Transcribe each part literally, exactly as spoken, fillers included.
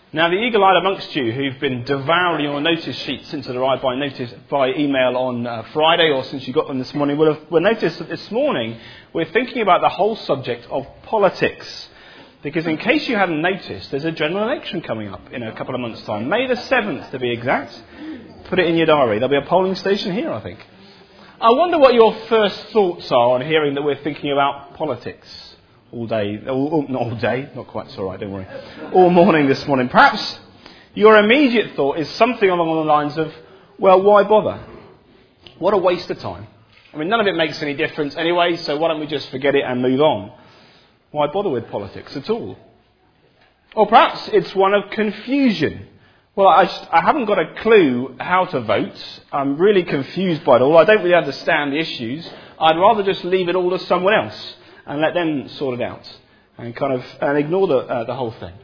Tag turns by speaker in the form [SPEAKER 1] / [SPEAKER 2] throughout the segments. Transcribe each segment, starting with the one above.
[SPEAKER 1] Now, the eagle-eyed amongst you who've been devouring your notice sheet since it arrived by notice by email on uh, Friday, or since you got them this morning, will have will noticed that this morning we're thinking about the whole subject of politics. Because in case you hadn't noticed, there's a general election coming up in a couple of months' time. May the seventh, to be exact. Put it in your diary. There'll be a polling station here, I think. I wonder what your first thoughts are on hearing that we're thinking about politics. All day, all, not all day, not quite so right, don't worry. All morning this morning. Perhaps your immediate thought is something along the lines of, well, why bother? What a waste of time. I mean, none of it makes any difference anyway, so why don't we just forget it and move on? Why bother with politics at all? Or perhaps it's one of confusion. Well, I, just, I haven't got a clue how to vote. I'm really confused by it all. I don't really understand the issues. I'd rather just leave it all to someone else and let them sort it out, and kind of and ignore the uh, the whole thing.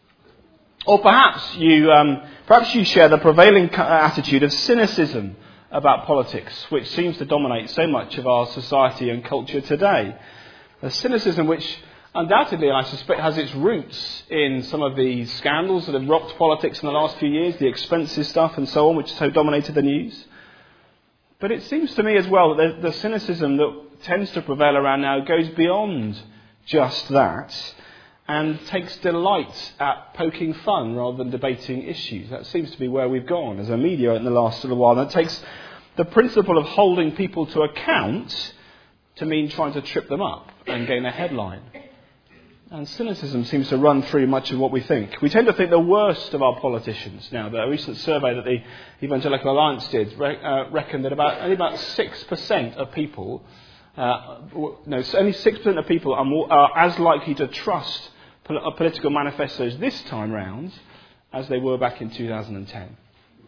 [SPEAKER 1] Or perhaps you um, perhaps you share the prevailing attitude of cynicism about politics, which seems to dominate so much of our society and culture today. A cynicism which undoubtedly, I suspect, has its roots in some of the scandals that have rocked politics in the last few years, the expensive stuff and so on, which so dominated the news. But it seems to me as well that the, the cynicism that tends to prevail around now goes beyond just that and takes delight at poking fun rather than debating issues. That seems to be where we've gone as a media in the last little while. And it takes the principle of holding people to account to mean trying to trip them up and gain a headline. And cynicism seems to run through much of what we think. We tend to think the worst of our politicians. Now, the recent survey that the Evangelical Alliance did re- uh, reckoned that about only about six percent of people, uh, no, only six percent of people are, more, are as likely to trust pol- political manifestos this time round as they were back in two thousand ten.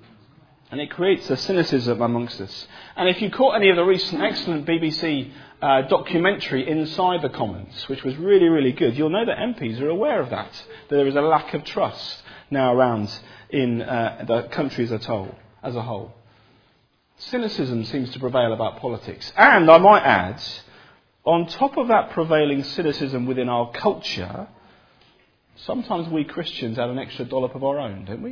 [SPEAKER 1] And it creates a cynicism amongst us. And if you caught any of the recent excellent B B C uh, documentary Inside the Commons, which was really, really good, you'll know that M Ps are aware of that, that there is a lack of trust now around in uh, the country as a whole. As a whole. Cynicism seems to prevail about politics. And I might add, on top of that prevailing cynicism within our culture, sometimes we Christians add an extra dollop of our own, don't we?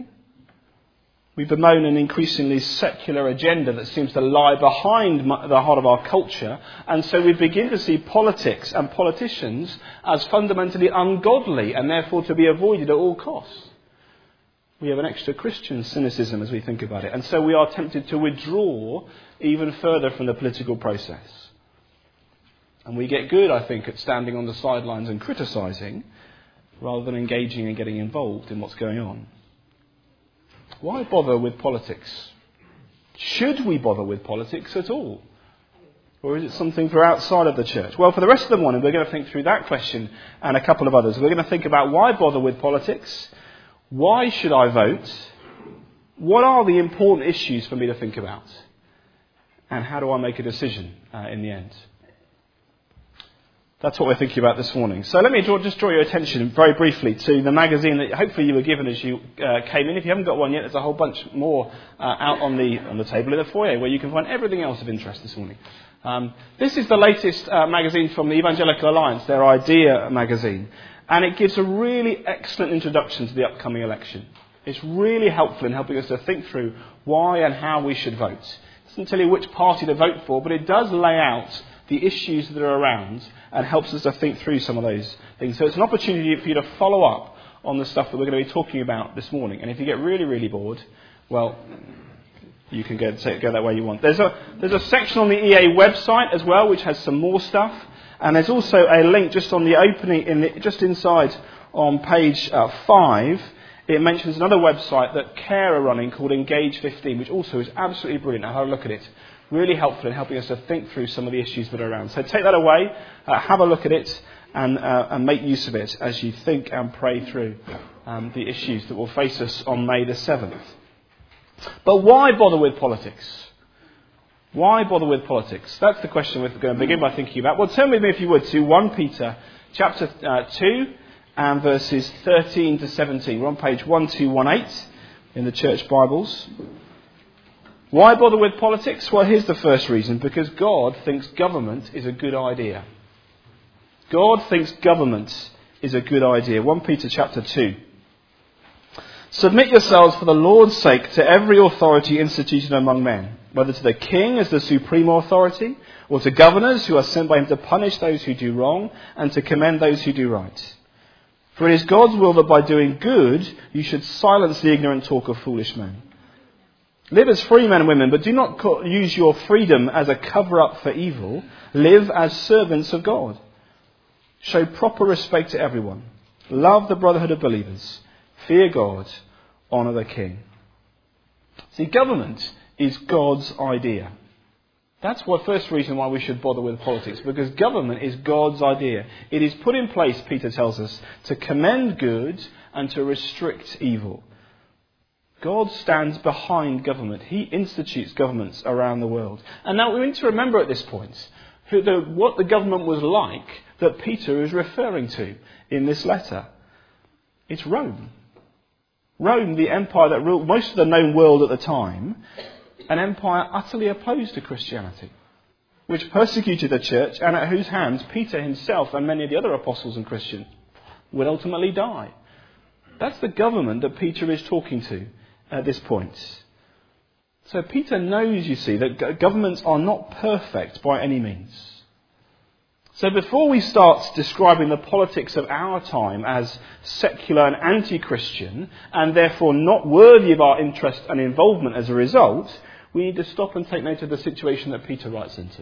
[SPEAKER 1] We bemoan an increasingly secular agenda that seems to lie behind the heart of our culture, and so we begin to see politics and politicians as fundamentally ungodly and therefore to be avoided at all costs. We have an extra Christian cynicism as we think about it, and so we are tempted to withdraw even further from the political process. And we get good, I think, at standing on the sidelines and criticising rather than engaging and getting involved in what's going on. Why bother with politics? Should we bother with politics at all? Or is it something for outside of the church? Well, for the rest of the morning, we're going to think through that question and a couple of others. We're going to think about why bother with politics? Why should I vote? What are the important issues for me to think about? And how do I make a decision uh, in the end? That's what we're thinking about this morning. So let me draw, just draw your attention very briefly to the magazine that hopefully you were given as you uh, came in. If you haven't got one yet, there's a whole bunch more uh, out on the on the table in the foyer where you can find everything else of interest this morning. Um, this is the latest uh, magazine from the Evangelical Alliance, their IDEA magazine. And it gives a really excellent introduction to the upcoming election. It's really helpful in helping us to think through why and how we should vote. It doesn't tell you which party to vote for, but it does lay out the issues that are around and helps us to think through some of those things. So it's an opportunity for you to follow up on the stuff that we're going to be talking about this morning. And if you get really, really bored, well, you can go, go that way you want. There's a, there's a section on the E A website as well, which has some more stuff. And there's also a link just on the opening, in the, just inside on page uh, five. It mentions another website that CARE are running called Engage fifteen, which also is absolutely brilliant. I had a look at it. Really helpful in helping us to think through some of the issues that are around. So take that away, uh, have a look at it, and, uh, and make use of it as you think and pray through um, the issues that will face us on May the seventh. But why bother with politics? Why bother with politics? That's the question we're going to begin by thinking about. Well, turn with me, if you would, to First Peter chapter uh, two and verses thirteen to seventeen. We're on page twelve eighteen in the church Bibles. Why bother with politics? Well, here's the first reason. Because God thinks government is a good idea. God thinks government is a good idea. First Peter chapter two. Submit yourselves for the Lord's sake to every authority instituted among men, whether to the king as the supreme authority, or to governors who are sent by him to punish those who do wrong and to commend those who do right. For it is God's will that by doing good you should silence the ignorant talk of foolish men. Live as free men and women, but do not use your freedom as a cover-up for evil. Live as servants of God. Show proper respect to everyone. Love the brotherhood of believers. Fear God. Honour the king. See, government is God's idea. That's the first reason why we should bother with politics, because government is God's idea. It is put in place, Peter tells us, to commend good and to restrict evil. God stands behind government. He institutes governments around the world. And now we need to remember at this point who the, what the government was like that Peter is referring to in this letter. It's Rome. Rome, the empire that ruled most of the known world at the time, an empire utterly opposed to Christianity, which persecuted the church and at whose hands Peter himself and many of the other apostles and Christians would ultimately die. That's the government that Peter is talking to at this point. So Peter knows, you see, that governments are not perfect by any means. So before we start describing the politics of our time as secular and anti-Christian, and therefore not worthy of our interest and involvement as a result, we need to stop and take note of the situation that Peter writes into.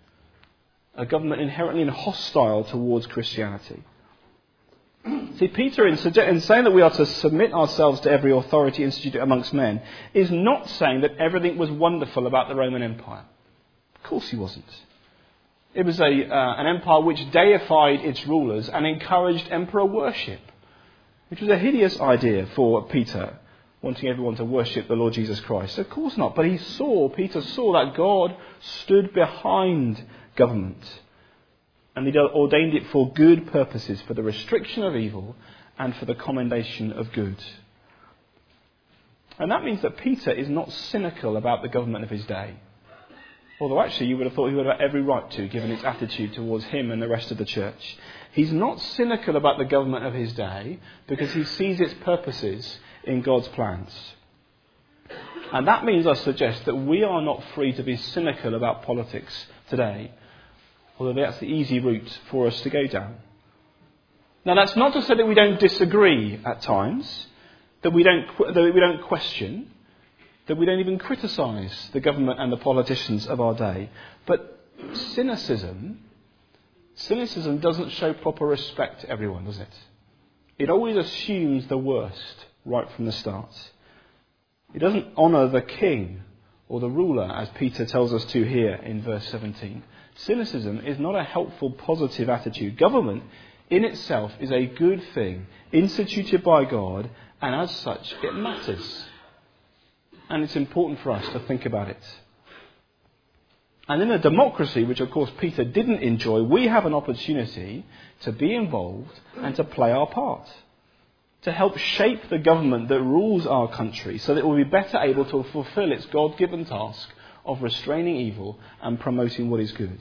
[SPEAKER 1] A government inherently hostile towards Christianity. See, Peter, in, in saying that we are to submit ourselves to every authority instituted amongst men, is not saying that everything was wonderful about the Roman Empire. Of course he wasn't. It was a, uh, an empire which deified its rulers and encouraged emperor worship, which was a hideous idea for Peter, wanting everyone to worship the Lord Jesus Christ. Of course not. But he saw, Peter saw that God stood behind government. And he ordained it for good purposes, for the restriction of evil and for the commendation of good. And that means that Peter is not cynical about the government of his day. Although actually you would have thought he would have every right to, given its attitude towards him and the rest of the church. He's not cynical about the government of his day because he sees its purposes in God's plans. And that means, I suggest, that we are not free to be cynical about politics today, although that's the easy route for us to go down. Now that's not to say that we don't disagree at times, that we don't, that we don't question, that we don't even criticise the government and the politicians of our day. But cynicism, cynicism doesn't show proper respect to everyone, does it? It always assumes the worst right from the start. It doesn't honour the king or the ruler, as Peter tells us to here in verse seventeen. Cynicism is not a helpful, positive attitude. Government in itself is a good thing, instituted by God, and as such, it matters. And it's important for us to think about it. And in a democracy, which of course Peter didn't enjoy, we have an opportunity to be involved and to play our part. To help shape the government that rules our country so that it will be better able to fulfill its God-given task of restraining evil and promoting what is good.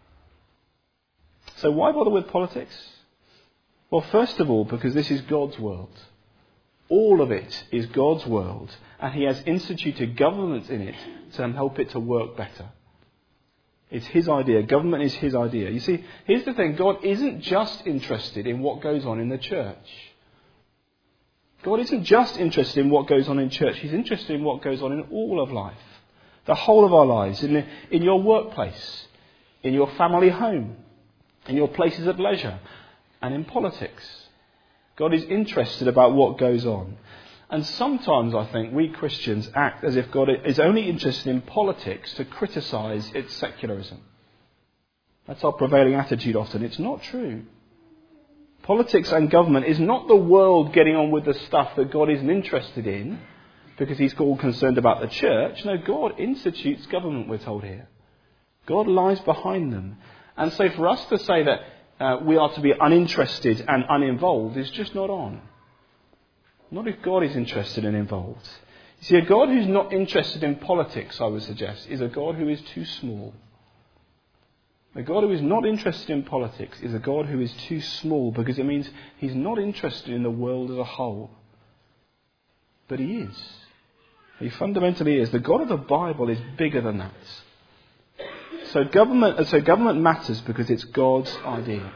[SPEAKER 1] So why bother with politics? Well, first of all, because this is God's world. All of it is God's world, and he has instituted governments in it to help it to work better. It's his idea. Government is his idea. You see, here's the thing. God isn't just interested in what goes on in the church. God isn't just interested in what goes on in church. He's interested in what goes on in all of life. The whole of our lives. In, the, in your workplace, in your family home, in your places of leisure, and in politics. God is interested about what goes on. And sometimes I think we Christians act as if God is only interested in politics to criticise its secularism. That's our prevailing attitude often. It's not true. Politics and government is not the world getting on with the stuff that God isn't interested in because he's all concerned about the church. No, God institutes government, we're told here. God lies behind them. And so for us to say that uh, we are to be uninterested and uninvolved is just not on. Not if God is interested and involved. You see, a God who's not interested in politics, I would suggest, is a God who is too small. A God who is not interested in politics is a God who is too small, because it means he's not interested in the world as a whole. But he is. He fundamentally is. The God of the Bible is bigger than that. So government, so government matters because it's God's idea.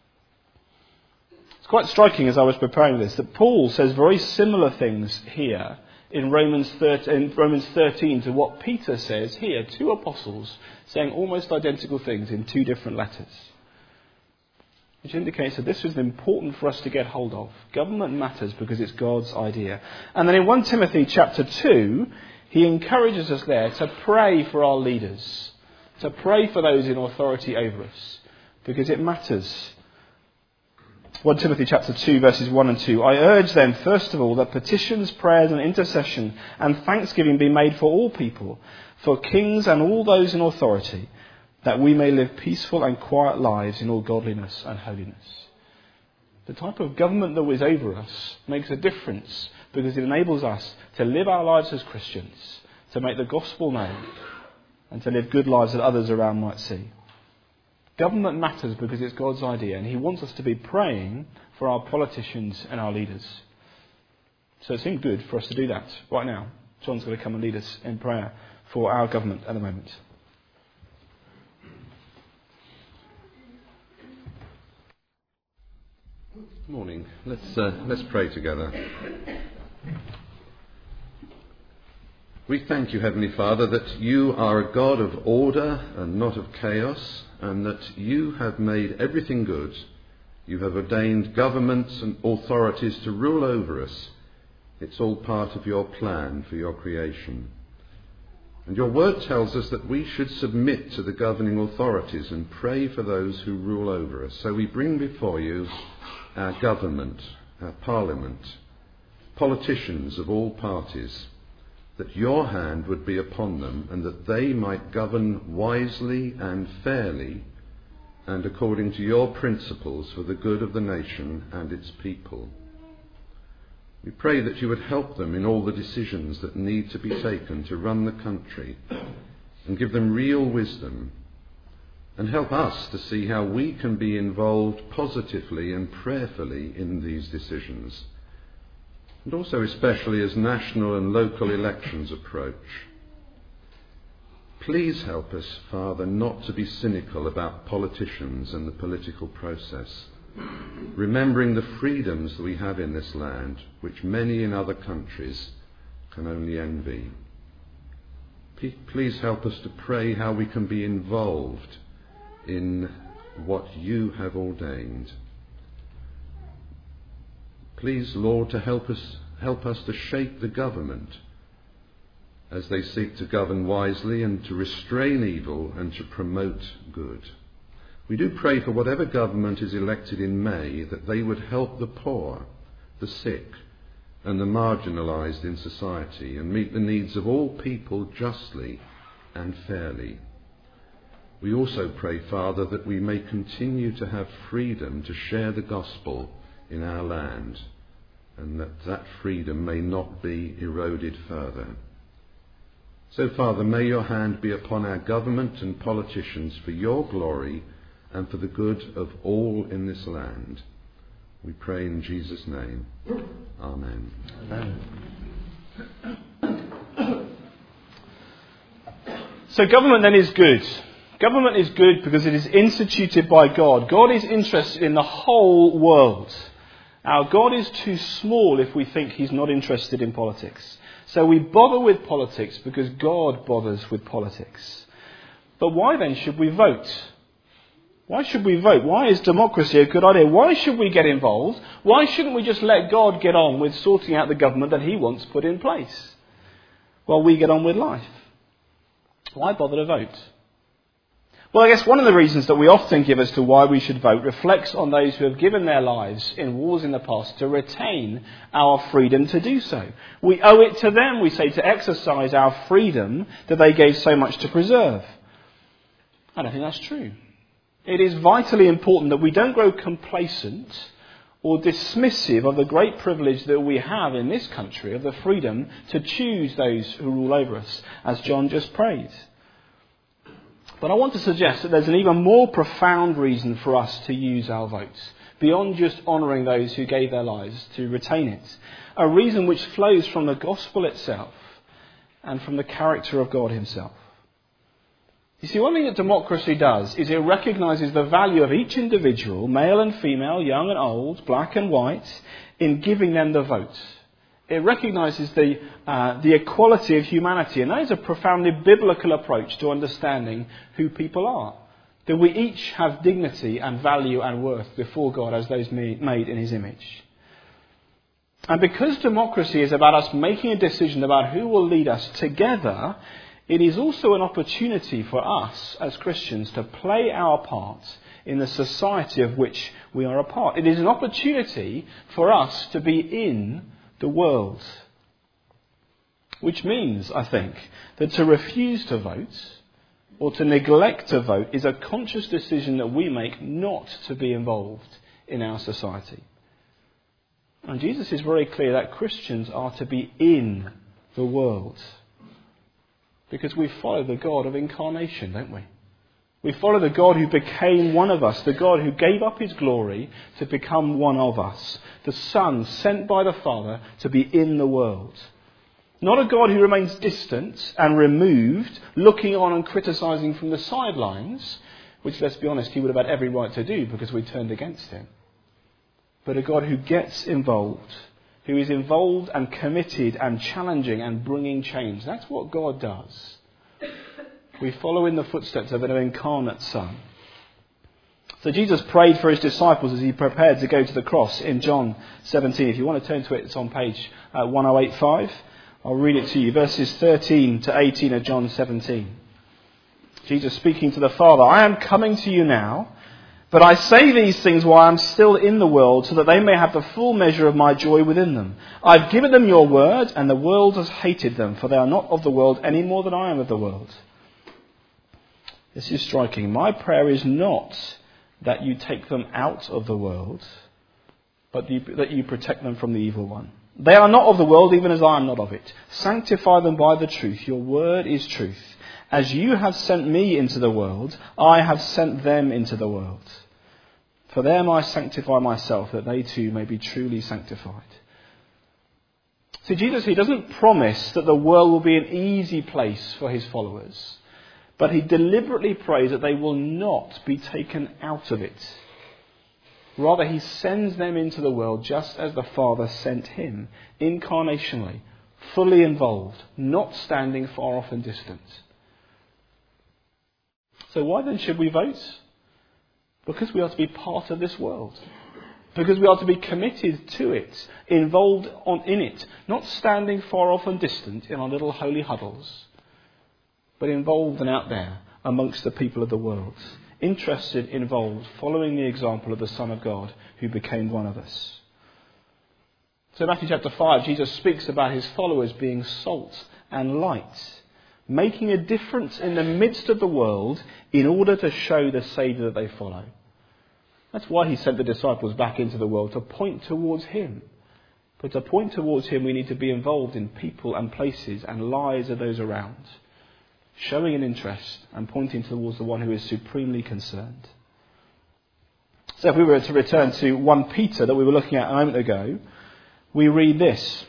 [SPEAKER 1] It's quite striking as I was preparing this that Paul says very similar things here in Romans thirteen to what Peter says here. Two apostles saying almost identical things in two different letters. Which indicates that this is important for us to get hold of. Government matters because it's God's idea. And then in First Timothy chapter two, he encourages us there to pray for our leaders. To pray for those in authority over us. Because it matters. First Timothy chapter two verses one and two. I urge then, first of all, that petitions, prayers and intercession and thanksgiving be made for all people, for kings and all those in authority, that we may live peaceful and quiet lives in all godliness and holiness. The type of government that is over us makes a difference because it enables us to live our lives as Christians, to make the gospel known, and to live good lives that others around might see. Government matters because it's God's idea, and he wants us to be praying for our politicians and our leaders. So it seemed good for us to do that right now. John's going to come and lead us in prayer for our government at the moment.
[SPEAKER 2] Morning. Let's uh, let's pray together. We thank you, Heavenly Father, that you are a God of order and not of chaos, and that you have made everything good. You have ordained governments and authorities to rule over us. It's all part of your plan for your creation. And your word tells us that we should submit to the governing authorities and pray for those who rule over us. So we bring before you our government, our parliament, politicians of all parties, that your hand would be upon them and that they might govern wisely and fairly and according to your principles for the good of the nation and its people. We pray that you would help them in all the decisions that need to be taken to run the country and give them real wisdom, and help us to see how we can be involved positively and prayerfully in these decisions, and also especially as national and local elections approach. Please help us, Father, not to be cynical about politicians and the political process, remembering the freedoms that we have in this land, which many in other countries can only envy. Please help us to pray how we can be involved in what you have ordained. Please, Lord, to help us help us to shape the government as they seek to govern wisely and to restrain evil and to promote good. We do pray for whatever government is elected in May, that they would help the poor, the sick, and the marginalised in society and meet the needs of all people justly and fairly. We also pray, Father, that we may continue to have freedom to share the gospel in our land, and that that freedom may not be eroded further. So, Father, may your hand be upon our government and politicians for your glory and for the good of all in this land. We pray in Jesus' name. Amen.
[SPEAKER 1] Amen. So government then is good. Government is good because it is instituted by God. God is interested in the whole world. Our God is too small if we think he's not interested in politics. So we bother with politics because God bothers with politics. But why then should we vote? Why should we vote? Why is democracy a good idea? Why should we get involved? Why shouldn't we just let God get on with sorting out the government that he wants put in place while we get on with life? Why bother to vote? Well, I guess one of the reasons that we often give as to why we should vote reflects on those who have given their lives in wars in the past to retain our freedom to do so. We owe it to them, we say, to exercise our freedom that they gave so much to preserve. I don't think that's true. It is vitally important that we don't grow complacent or dismissive of the great privilege that we have in this country of the freedom to choose those who rule over us, as John just prayed. But I want to suggest that there's an even more profound reason for us to use our votes beyond just honouring those who gave their lives to retain it. A reason which flows from the gospel itself and from the character of God himself. You see, one thing that democracy does is it recognises the value of each individual, male and female, young and old, black and white, in giving them the vote. It recognises the, uh, the equality of humanity, and that is a profoundly biblical approach to understanding who people are. That we each have dignity and value and worth before God as those made in his image. And because democracy is about us making a decision about who will lead us together, it is also an opportunity for us as Christians to play our part in the society of which we are a part. It is an opportunity for us to be in the world. Which means, I think, that to refuse to vote or to neglect to vote is a conscious decision that we make not to be involved in our society. And Jesus is very clear that Christians are to be in the world. Because we follow the God of incarnation, don't we? We follow the God who became one of us, the God who gave up his glory to become one of us, the Son sent by the Father to be in the world. Not a God who remains distant and removed, looking on and criticising from the sidelines, which, let's be honest, he would have had every right to do because we turned against him. But a God who gets involved, who is involved and committed and challenging and bringing change. That's what God does. We follow in the footsteps of an incarnate Son. So Jesus prayed for his disciples as he prepared to go to the cross in John seventeen. If you want to turn to it, it's on page uh, ten eighty-five. I'll read it to you. Verses thirteen to eighteen of John seventeen. Jesus speaking to the Father, I am coming to you now, but I say these things while I am still in the world, so that they may have the full measure of my joy within them. I've given them your word, and the world has hated them, for they are not of the world any more than I am of the world. This is striking. My prayer is not that you take them out of the world, but you, that you protect them from the evil one. They are not of the world, even as I am not of it. Sanctify them by the truth. Your word is truth. As you have sent me into the world, I have sent them into the world. For them I sanctify myself, that they too may be truly sanctified. See, Jesus, he doesn't promise that the world will be an easy place for his followers. But he deliberately prays that they will not be taken out of it. Rather, he sends them into the world just as the Father sent him, incarnationally, fully involved, not standing far off and distant. So why then should we vote? Because we are to be part of this world. Because we are to be committed to it, involved on, in it, not standing far off and distant in our little holy huddles, but involved and out there amongst the people of the world. Interested, involved, following the example of the Son of God who became one of us. So in Matthew chapter five, Jesus speaks about his followers being salt and light, making a difference in the midst of the world in order to show the Saviour that they follow. That's why he sent the disciples back into the world, to point towards him. But to point towards him, we need to be involved in people and places and lives of those around, showing an interest and pointing towards the one who is supremely concerned. So if we were to return to First Peter that we were looking at a moment ago, we read this.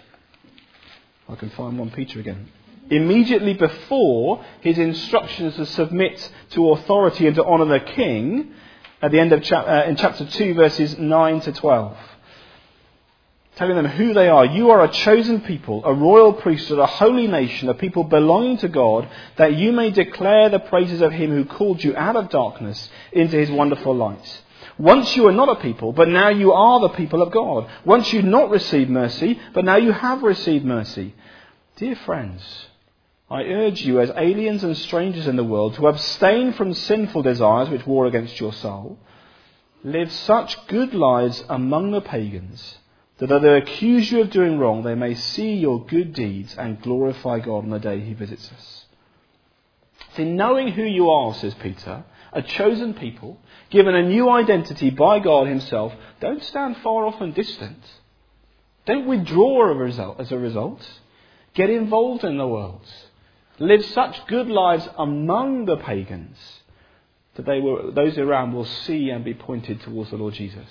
[SPEAKER 1] I can find First Peter again. Immediately before his instructions to submit to authority and to honour the king, at the end of chap- uh, in chapter two, verses nine to twelve. Telling them who they are. You are a chosen people, a royal priesthood, a holy nation, a people belonging to God, that you may declare the praises of him who called you out of darkness into his wonderful light. Once you were not a people, but now you are the people of God. Once you had not received mercy, but now you have received mercy. Dear friends, I urge you as aliens and strangers in the world to abstain from sinful desires which war against your soul. Live such good lives among the pagans, that though they accuse you of doing wrong, they may see your good deeds and glorify God on the day he visits us. See, knowing who you are, says Peter, a chosen people, given a new identity by God himself, don't stand far off and distant. Don't withdraw as a result. Get involved in the world. Live such good lives among the pagans that they will, those around will see and be pointed towards the Lord Jesus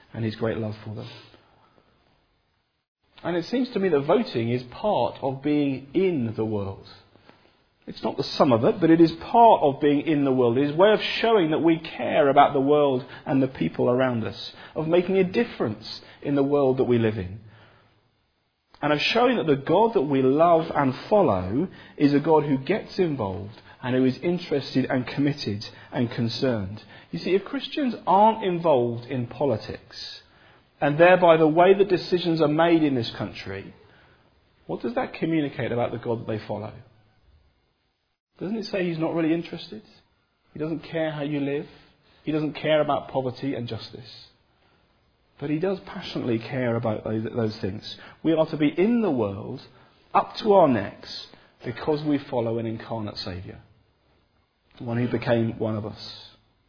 [SPEAKER 1] and his great love for them. And it seems to me that voting is part of being in the world. It's not the sum of it, but it is part of being in the world. It is a way of showing that we care about the world and the people around us, of making a difference in the world that we live in, and of showing that the God that we love and follow is a God who gets involved and who is interested and committed and concerned. You see, if Christians aren't involved in politics, and thereby the way that decisions are made in this country, what does that communicate about the God that they follow? Doesn't it say he's not really interested? He doesn't care how you live. He doesn't care about poverty and justice. But he does passionately care about those things. We are to be in the world, up to our necks, because we follow an incarnate Saviour, one who became one of us.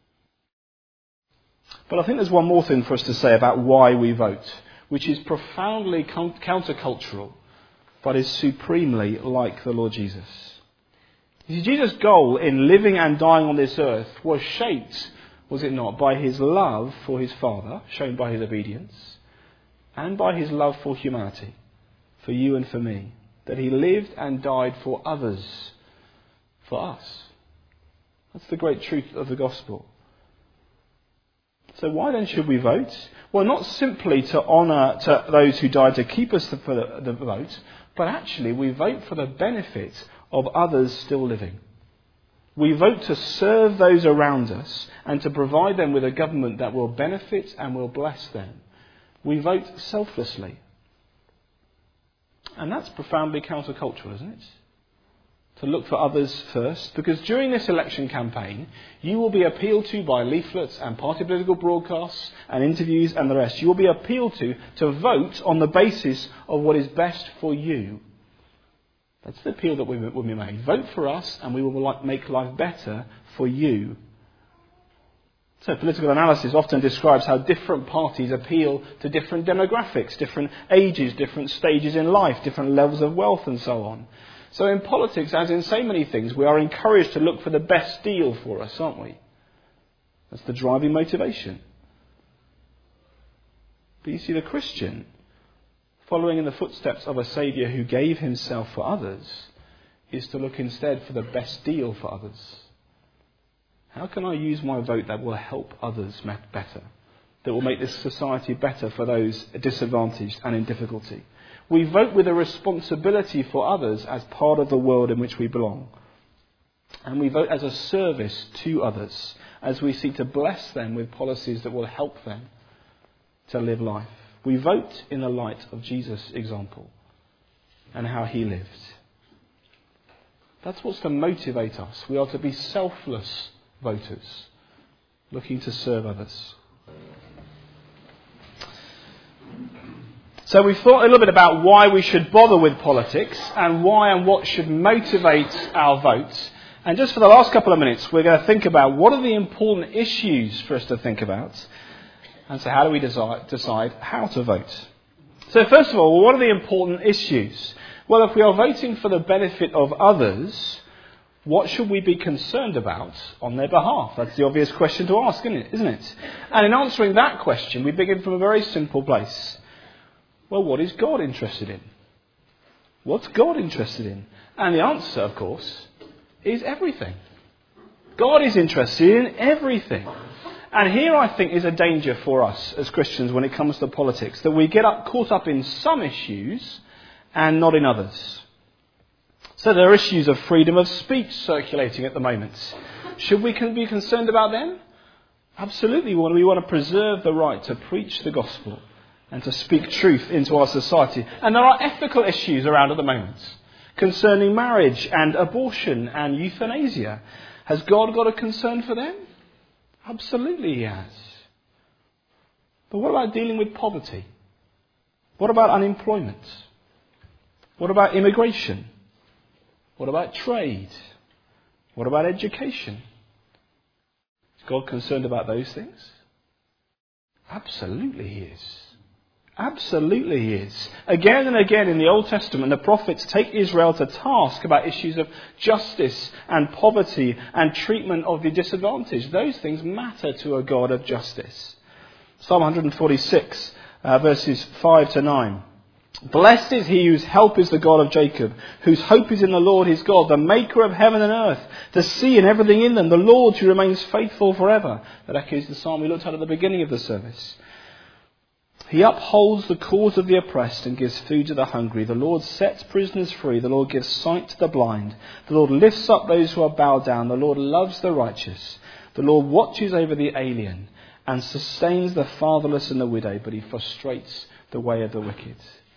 [SPEAKER 1] But I think there's one more thing for us to say about why we vote, which is profoundly countercultural, but is supremely like the Lord Jesus. You see, Jesus' goal in living and dying on this earth was shaped, was it not, by his love for his Father, shown by his obedience, and by his love for humanity, for you and for me, that he lived and died for others, for us. That's the great truth of the gospel. So why then should we vote? Well, not simply to honour to those who died to keep us for the, the vote, but actually we vote for the benefit of others still living. We vote to serve those around us and to provide them with a government that will benefit and will bless them. We vote selflessly. And that's profoundly countercultural, isn't it? To look for others first, because during this election campaign, you will be appealed to by leaflets and party political broadcasts and interviews and the rest. You will be appealed to to vote on the basis of what is best for you. That's the appeal that we will be made. Vote for us and we will make life better for you. So political analysis often describes how different parties appeal to different demographics, different ages, different stages in life, different levels of wealth and so on. So in politics, as in so many things, we are encouraged to look for the best deal for us, aren't we? That's the driving motivation. But you see, the Christian, following in the footsteps of a Saviour who gave himself for others, is to look instead for the best deal for others. How can I use my vote that will help others better? That will make this society better for those disadvantaged and in difficulty? We vote with a responsibility for others as part of the world in which we belong. And we vote as a service to others as we seek to bless them with policies that will help them to live life. We vote in the light of Jesus' example and how he lived. That's what's to motivate us. We are to be selfless voters, looking to serve others. So we've thought a little bit about why we should bother with politics and why and what should motivate our vote. And just for the last couple of minutes, we're going to think about what are the important issues for us to think about. And so how do we decide, decide how to vote? So first of all, what are the important issues? Well, if we are voting for the benefit of others, what should we be concerned about on their behalf? That's the obvious question to ask, isn't it? Isn't it? And in answering that question, we begin from a very simple place. Well, what is God interested in? What's God interested in? And the answer, of course, is everything. God is interested in everything. And here, I think, is a danger for us as Christians when it comes to politics, that we get up, caught up in some issues and not in others. So there are issues of freedom of speech circulating at the moment. Should we be concerned about them? Absolutely. We want to preserve the right to preach the gospel and to speak truth into our society. And there are ethical issues around at the moment concerning marriage and abortion and euthanasia. Has God got a concern for them? Absolutely he has. But what about dealing with poverty? What about unemployment? What about immigration? What about trade? What about education? Is God concerned about those things? Absolutely he is. Absolutely he is. Again and again in the Old Testament, the prophets take Israel to task about issues of justice and poverty and treatment of the disadvantaged. Those things matter to a God of justice. Psalm one forty-six, uh, verses five to nine. Blessed is he whose help is the God of Jacob, whose hope is in the Lord his God, the maker of heaven and earth, the sea and everything in them, the Lord who remains faithful forever. That echoes the psalm we looked at at the beginning of the service. He upholds the cause of the oppressed and gives food to the hungry. The Lord sets prisoners free. The Lord gives sight to the blind. The Lord lifts up those who are bowed down. The Lord loves the righteous. The Lord watches over the alien and sustains the fatherless and the widow, but he frustrates the way of the wicked.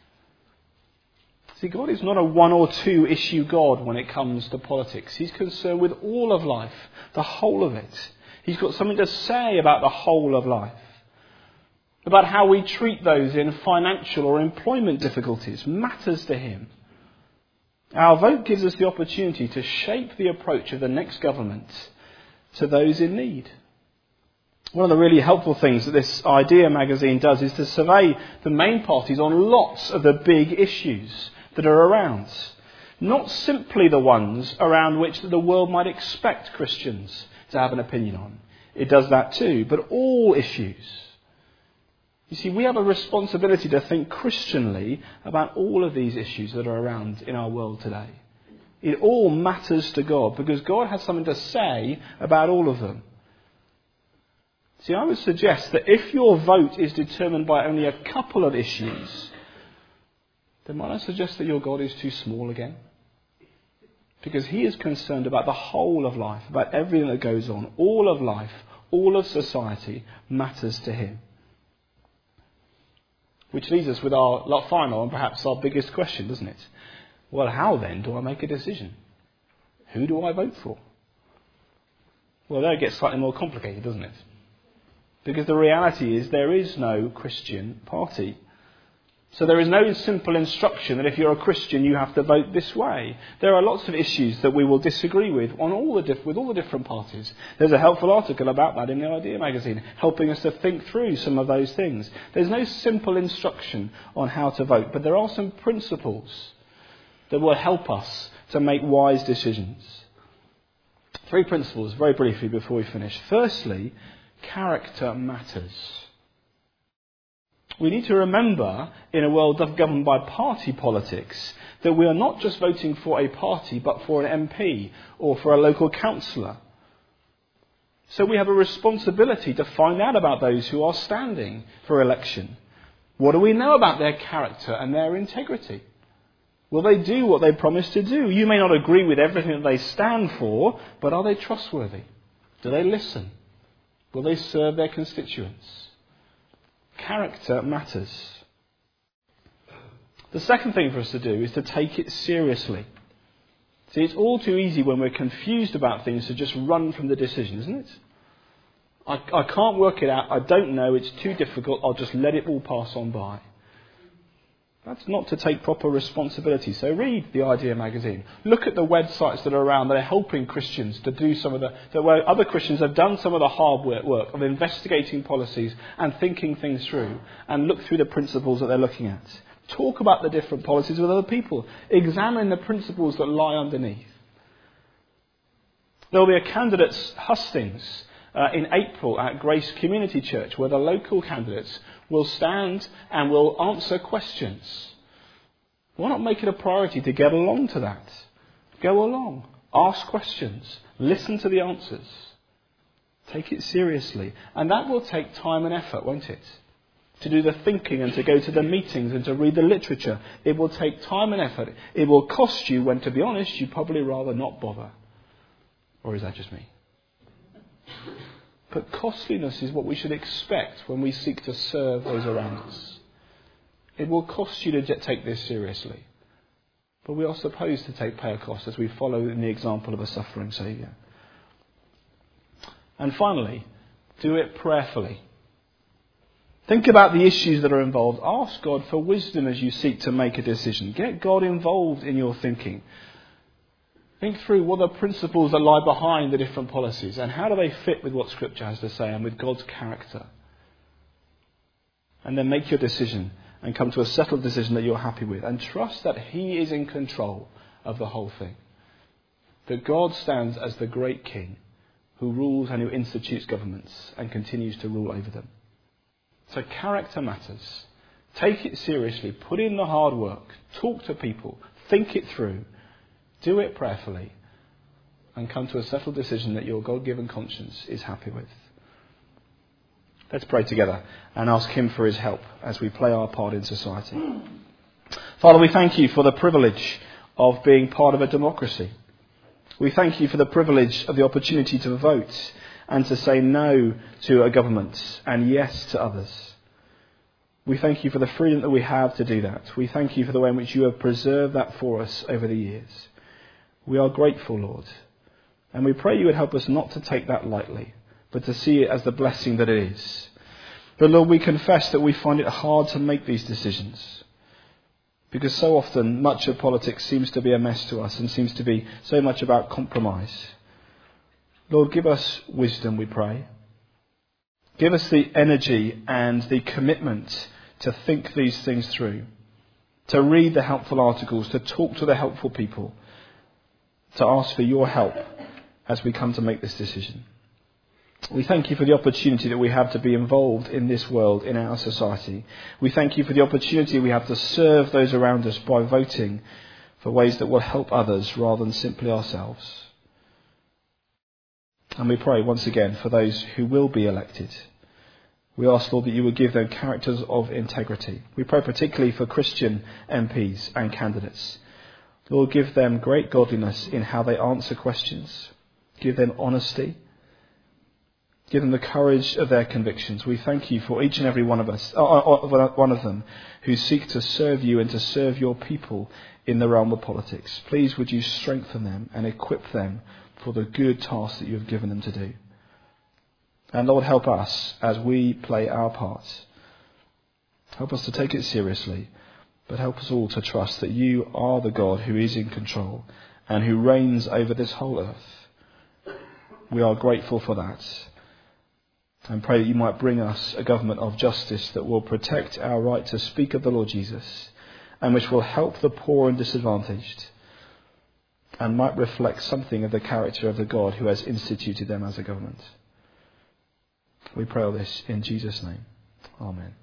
[SPEAKER 1] See, God is not a one or two issue God when it comes to politics. He's concerned with all of life, the whole of it. He's got something to say about the whole of life. About how we treat those in financial or employment difficulties matters to him. Our vote gives us the opportunity to shape the approach of the next government to those in need. One of the really helpful things that this Idea magazine does is to survey the main parties on lots of the big issues that are around. Not simply the ones around which the world might expect Christians to have an opinion on. It does that too, but all issues. You see, we have a responsibility to think Christianly about all of these issues that are around in our world today. It all matters to God because God has something to say about all of them. See, I would suggest that if your vote is determined by only a couple of issues, then might I suggest that your God is too small again? Because he is concerned about the whole of life, about everything that goes on. All of life, all of society matters to him. Which leaves us with our final and perhaps our biggest question, doesn't it? Well, how then do I make a decision? Who do I vote for? Well, there it gets slightly more complicated, doesn't it? Because the reality is there is no Christian party. So there is no simple instruction that if you're a Christian you have to vote this way. There are lots of issues that we will disagree with on all the diff- with all the different parties. There's a helpful article about that in the Idea magazine, helping us to think through some of those things. There's no simple instruction on how to vote, but there are some principles that will help us to make wise decisions. Three principles, very briefly before we finish. Firstly, character matters. We need to remember, in a world governed by party politics, that we are not just voting for a party, but for an M P or for a local councillor. So we have a responsibility to find out about those who are standing for election. What do we know about their character and their integrity? Will they do what they promise to do? You may not agree with everything that they stand for, but are they trustworthy? Do they listen? Will they serve their constituents? Character matters. The second thing for us to do is to take it seriously. See, it's all too easy when we're confused about things to just run from the decision, isn't it? I, I can't work it out. I don't know. It's too difficult. I'll just let it all pass on by. That's not to take proper responsibility. So read the Idea magazine. Look at the websites that are around that are helping Christians to do some of the, that where other Christians have done some of the hard work of investigating policies and thinking things through, and look through the principles that they're looking at. Talk about the different policies with other people. Examine the principles that lie underneath. There will be a candidates hustings uh, in April at Grace Community Church, where the local candidates will stand and will answer questions. Why not make it a priority to get along to that? Go along. Ask questions. Listen to the answers. Take it seriously. And that will take time and effort, won't it? To do the thinking and to go to the meetings and to read the literature. It will take time and effort. It will cost you when, to be honest, you'd probably rather not bother. Or is that just me? But costliness is what we should expect when we seek to serve those around us. It will cost you to take this seriously. But we are supposed to take pay a cost as we follow in the example of a suffering Saviour. And finally, do it prayerfully. Think about the issues that are involved. Ask God for wisdom as you seek to make a decision. Get God involved in your thinking. Think through what are the principles that lie behind the different policies and how do they fit with what Scripture has to say and with God's character. And then make your decision and come to a settled decision that you're happy with. And trust that He is in control of the whole thing. That God stands as the great King who rules and who institutes governments and continues to rule over them. So character matters. Take it seriously. Put in the hard work. Talk to people. Think it through. Do it prayerfully. And come to a settled decision that your God-given conscience is happy with. Let's pray together and ask him for his help as we play our part in society. Father, we thank you for the privilege of being part of a democracy. We thank you for the privilege of the opportunity to vote and to say no to a government and yes to others. We thank you for the freedom that we have to do that. We thank you for the way in which you have preserved that for us over the years. We are grateful, Lord. And we pray you would help us not to take that lightly, but to see it as the blessing that it is. But Lord, we confess that we find it hard to make these decisions. Because so often much of politics seems to be a mess to us and seems to be so much about compromise. Lord, give us wisdom, we pray. Give us the energy and the commitment to think these things through, to read the helpful articles, to talk to the helpful people, to ask for your help as we come to make this decision. We thank you for the opportunity that we have to be involved in this world, in our society. We thank you for the opportunity we have to serve those around us by voting for ways that will help others rather than simply ourselves. And we pray once again for those who will be elected. We ask, Lord, that you would give them characters of integrity. We pray particularly for Christian M Ps and candidates. Lord, give them great godliness in how they answer questions. Give them honesty. Give them the courage of their convictions. We thank you for each and every one of us, uh, uh, one of them, who seek to serve you and to serve your people in the realm of politics. Please would you strengthen them and equip them for the good task that you have given them to do. And Lord, help us as we play our parts. Help us to take it seriously, but help us all to trust that you are the God who is in control and who reigns over this whole earth. We are grateful for that. And pray that you might bring us a government of justice that will protect our right to speak of the Lord Jesus and which will help the poor and disadvantaged and might reflect something of the character of the God who has instituted them as a government. We pray all this in Jesus' name. Amen.